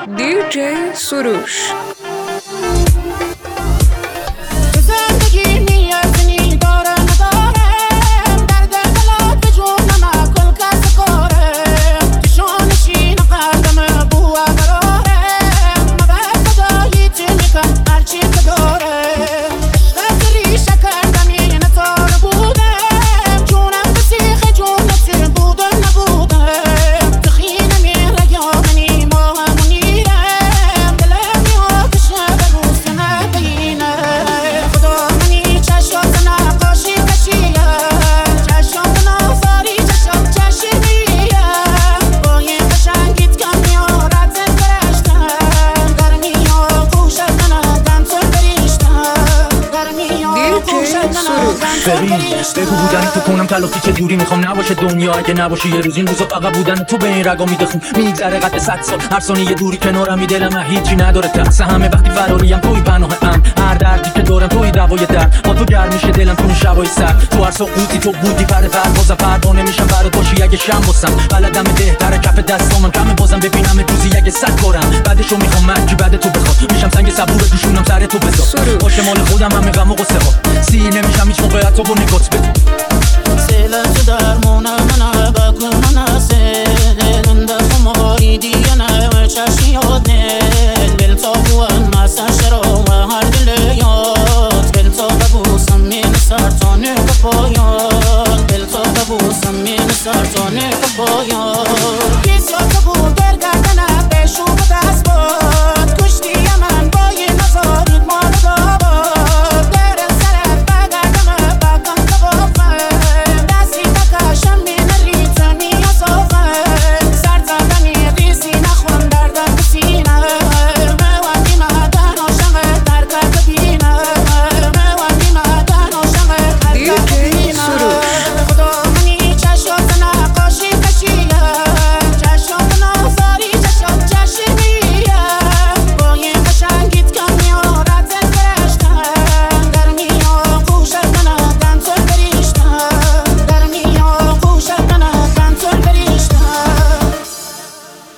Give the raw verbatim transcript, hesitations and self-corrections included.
دی جی سروش. ببین بگو بودن تو کنم تلافی چه جوری میخوام نباشه دنیا اگه نباشی یه روز این روزا فقط بودن تو به این رگا میده خون میگذره قد صد سال هر ثانیه دوری کنارم می دلم هیچی نداره ترس همه وقتی فراریم توی پناه ام هر دردی که دارم توی دوای درد با تو گرم میشه دلم تو این شبای سرد تو هر سقوطی تو بودی پر پروازم پروانه میشم برات باشی اگه شم باسم بلدم بهتره کف دستامم کم بازم ببینم روزی اگه صد کارم بعدشو میخوام من کی بعد تو بخواد میشم سنگ صبور دوشونم سر تو بذار باشه مال خودم همه غم و قصه ها سینه میشم هیچ موقع تو با نگات بده سیلم شده